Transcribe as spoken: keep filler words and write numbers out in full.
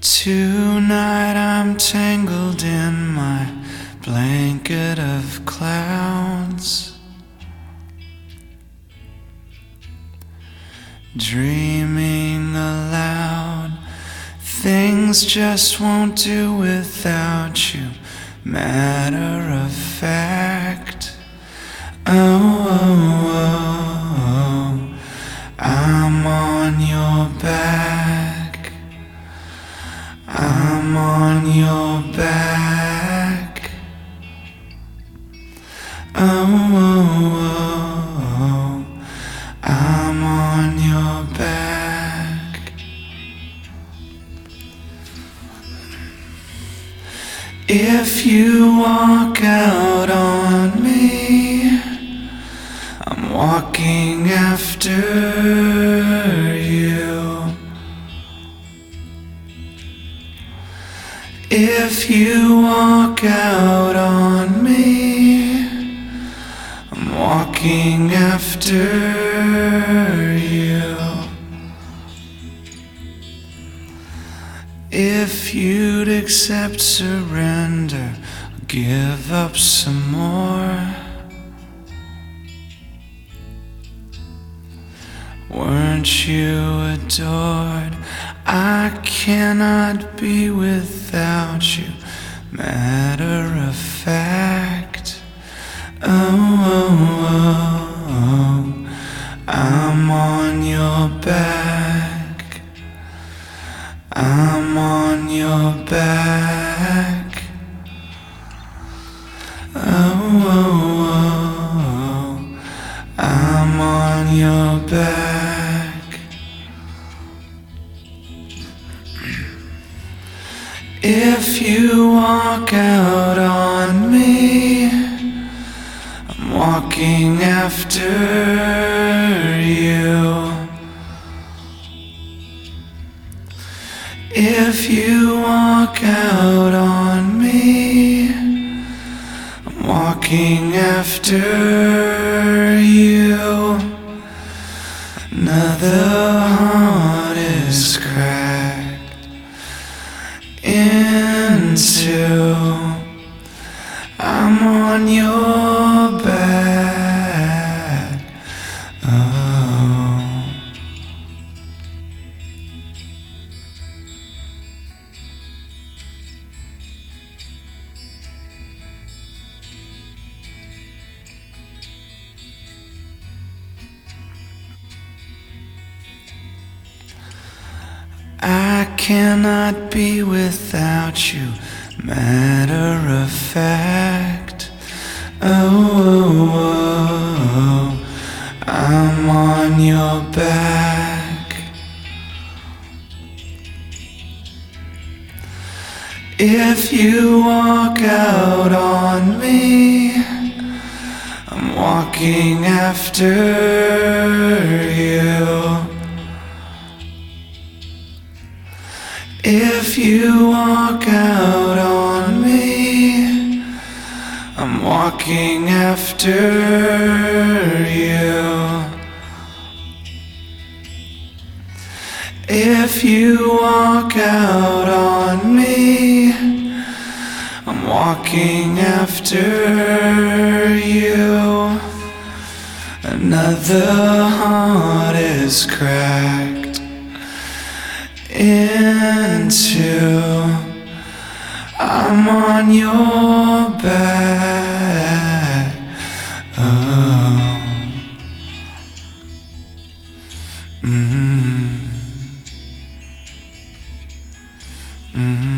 Tonight I'm tangled in my blanket of clouds, dreaming aloud. Things just won't do without you. Matter of fact, oh, oh, oh, oh. I'm on your back, I'm on your back, oh, oh, oh, oh. I'm on your back. If you walk out on me, I'm walking after you. If you walk out on me, I'm walking after you. If you'd accept surrender, I'll give up some more. Weren't you adored? I cannot be without you. Matter of fact, oh, oh, oh, oh. I'm on your back, I'm on your back, oh, oh, oh, oh. I'm on your back. If you walk out on me, I'm walking after you. If you walk out on me, I'm walking after you. Another heart is cracked into. I'm on your back, oh. I cannot be without you. Matter of fact, oh, oh, oh. I'm on your back. If you walk out on me, I'm walking after you. If you walk out on me, I'm walking after you. If you walk out on me, I'm walking after you. Another heart is cracked into. I'm on your back, oh. Mm-hmm. Mm-hmm.